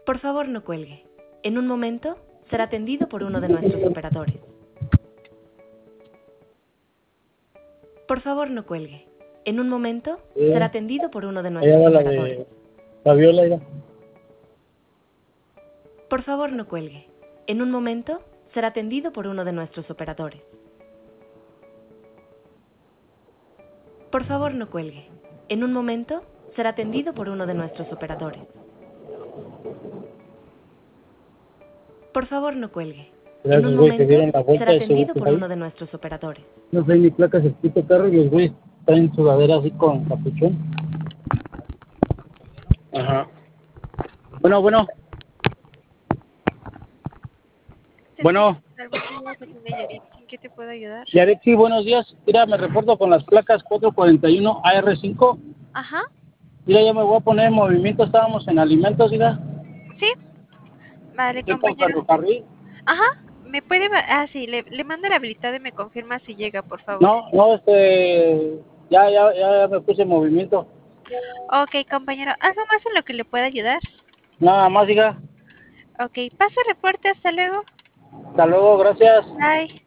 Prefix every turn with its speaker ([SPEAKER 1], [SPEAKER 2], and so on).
[SPEAKER 1] Por favor, no cuelgue. En un momento, será atendido por uno de nuestros operadores. Por favor, no cuelgue. En un momento, será atendido por uno de nuestros
[SPEAKER 2] Allá va la
[SPEAKER 1] operadores.
[SPEAKER 2] de Fabiola, ya.
[SPEAKER 1] Por favor, no cuelgue. En un momento, será atendido por uno de nuestros operadores. Por favor, no cuelgue. En un momento, será atendido por uno de nuestros operadores. Por favor, no cuelgue. En un
[SPEAKER 2] Gracias, güey, que
[SPEAKER 1] momento,
[SPEAKER 2] dieron la vuelta
[SPEAKER 1] será
[SPEAKER 2] de ese
[SPEAKER 1] atendido
[SPEAKER 2] buque
[SPEAKER 1] por
[SPEAKER 2] ahí.
[SPEAKER 1] uno de nuestros operadores.
[SPEAKER 2] No sé ni placas el puto carro y los güeyes traen sudadera así con capuchón. Ajá. Bueno, bueno. Bueno,
[SPEAKER 3] ¿En qué te puedo ayudar?
[SPEAKER 2] Yarexi, buenos días. Mira, me reporto con las placas 441 AR5.
[SPEAKER 3] Ajá,
[SPEAKER 2] Mira, ya me voy a poner en movimiento. Estábamos en alimentos, mira.
[SPEAKER 3] sí, vale,
[SPEAKER 2] Estoy con
[SPEAKER 3] compañero.
[SPEAKER 2] ferrocarril.
[SPEAKER 3] Ajá, me puede... sí, le mando la habilitad y me confirma si llega, por favor.
[SPEAKER 2] No, no, ya me puse en movimiento.
[SPEAKER 3] Ok, compañero, ¿algo más en lo que le pueda ayudar?
[SPEAKER 2] Nada más, diga.
[SPEAKER 3] Ok, pase reporte, hasta luego.
[SPEAKER 2] Hasta luego, gracias.
[SPEAKER 3] Bye.